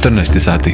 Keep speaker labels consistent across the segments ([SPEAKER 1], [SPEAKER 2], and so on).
[SPEAKER 1] 14 sati.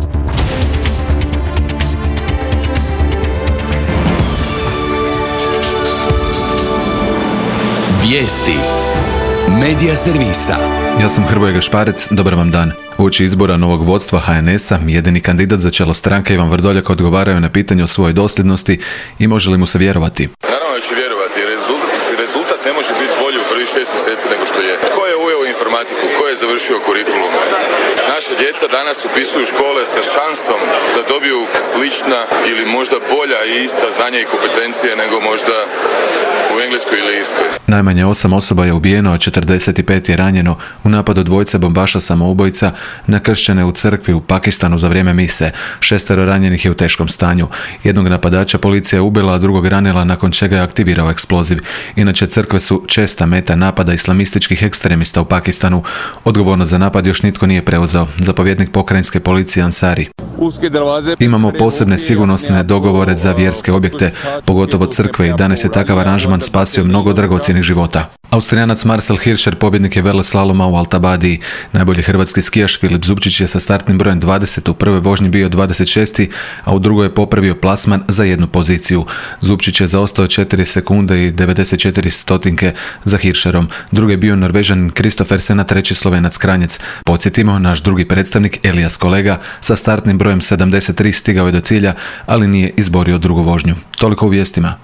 [SPEAKER 2] Vijesti Medija servisa.
[SPEAKER 1] Ja sam Hrvoje Gašparec, dobar vam dan. Uoči izbora novog vodstva HNS-a, jedini kandidat za čelo stranke Ivan Vrdoljak odgovaraju na pitanje o svojoj dosljednosti i može li mu se vjerovati.
[SPEAKER 3] Naravno da ću vjerovati, rezultat ne može biti bolji u prvih 6 mjeseci nego što je. Ko je ujeo informatiku, ko je završio kurikulum? Naša djeca danas upisuju škole sa šansom da dobiju slična ili možda bolja i ista znanja i kompetencije nego možda u Engleskoj ili Irskoj.
[SPEAKER 1] Najmanje 8 osoba je ubijeno, a 45 je ranjeno u napadu dvojice bombaša samoubojica na kršćane u crkvi u Pakistanu za vrijeme mise. 6 ranjenih je u teškom stanju. Jednog napadača policija je ubila, a drugog ranila, nakon čega je aktivirao eksploziv. Inače, crkve su česta meta napada islamističkih ekstremista u Pakistanu. Odgovornost za napad još nitko nije preuzeo. Zapovjednik pokrajinske policije Ansari: imamo posebne sigurnosne dogovore za vjerske objekte, pogotovo crkve, i danas je takav aranžman spasio mnogo dragocjenih života. Austrijanac Marcel Hirscher pobjednik je veleslaloma u Altabadiji. Najbolji hrvatski skijaš Filip Zupčić je sa startnim brojem 20 u prvoj vožnji bio 26, a u drugoj je popravio plasman za jednu poziciju. Zupčić je zaostao 4 sekunde i 94 stotinke za Hirscherom. Drugi je bio Norvežanin Kristoffersen, a treći Slovenac Kranjec. Podsjetimo, naš drugi predstavnik Elias Kolega sa startnim brojem 73 stigao je do cilja, ali nije izborio drugu vožnju. Toliko u vijestima.